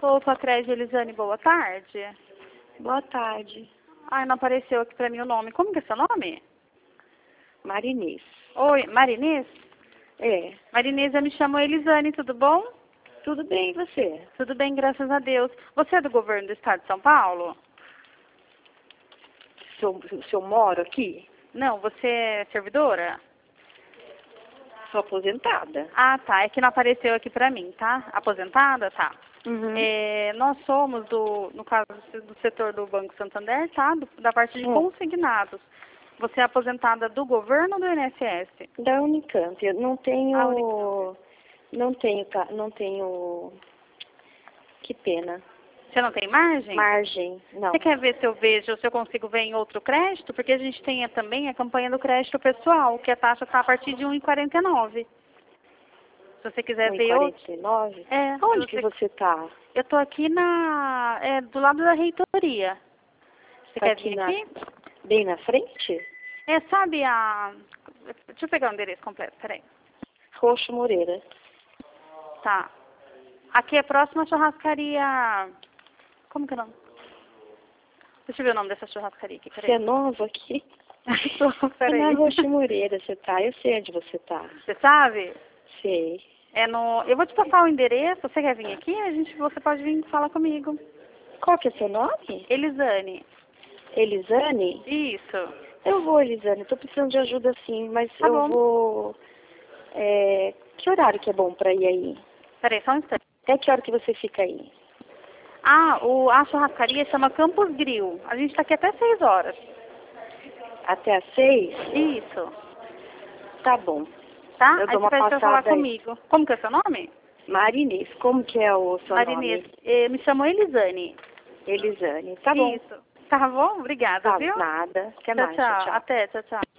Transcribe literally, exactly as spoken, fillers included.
Ô, Sacrede Elisane, boa tarde. Boa tarde. Ai, não apareceu aqui pra mim o nome. Como que é seu nome? Marinês. Oi, Marinês? É. Marinês, eu me chamo Elisane, tudo bom? Tudo bem, e você? Tudo bem, graças a Deus. Você é do governo do estado de São Paulo? Se eu, se eu moro aqui, Não, você é servidora? sou aposentada. Ah, tá. É que não apareceu aqui pra mim, tá? Aposentada? Tá. Uhum. É, nós somos, do, no caso do setor do Banco Santander, tá? Do- da parte de Hum. consignados. Você é aposentada do governo ou do I N S S? Da Unicamp. Eu não Ah, tenho... Unicamp. Não tenho... ca- Não tenho... Que pena. Você não tem margem? Margem. Não. Você quer ver se eu vejo, se eu consigo ver em outro crédito? Porque a gente tem também a campanha do crédito pessoal, que a taxa está a partir de um vírgula quarenta e nove. Se você quiser ver outro... um vírgula quarenta e nove? É, Onde se que você... você tá? Eu tô aqui na... É, do lado da reitoria. Você Tá quer aqui vir na... aqui? Bem na frente? É, sabe a... Deixa eu pegar o endereço completo, peraí. Roxo Moreira. Tá. Aqui é próximo à churrascaria... Como que é o nome? Deixa eu ver o nome dessa churrascaria aqui, Você é peraí. nova aqui? É Peraí. na Roxo Moreira você tá. Eu sei onde você tá. Você sabe? Sei. É no... Eu vou te passar o endereço. Você quer vir aqui? A gente... Você pode vir falar comigo. Qual que é seu nome? Elisane. Elisane? Isso. Eu vou, Elisane. Tô precisando de ajuda sim, mas Tá eu bom. vou... É... Que horário que é bom pra ir aí? Peraí, só um instante. Até que hora que você fica aí? Ah, o... a churrascaria chama Campos Grill. A gente tá aqui até seis horas. Até às seis? Isso. Tá bom. Tá? Eu Aí dou você uma pede pra falar passada aí. comigo. Como que é seu nome? Marinês, como que é o seu Marinês. nome? Eh, me chamou Elisane. Elisane. Tá bom. Isso. Tá bom? Obrigada, Tá, viu? nada. Até Tchau, mais. tchau. Tchau. Até, tchau, tchau.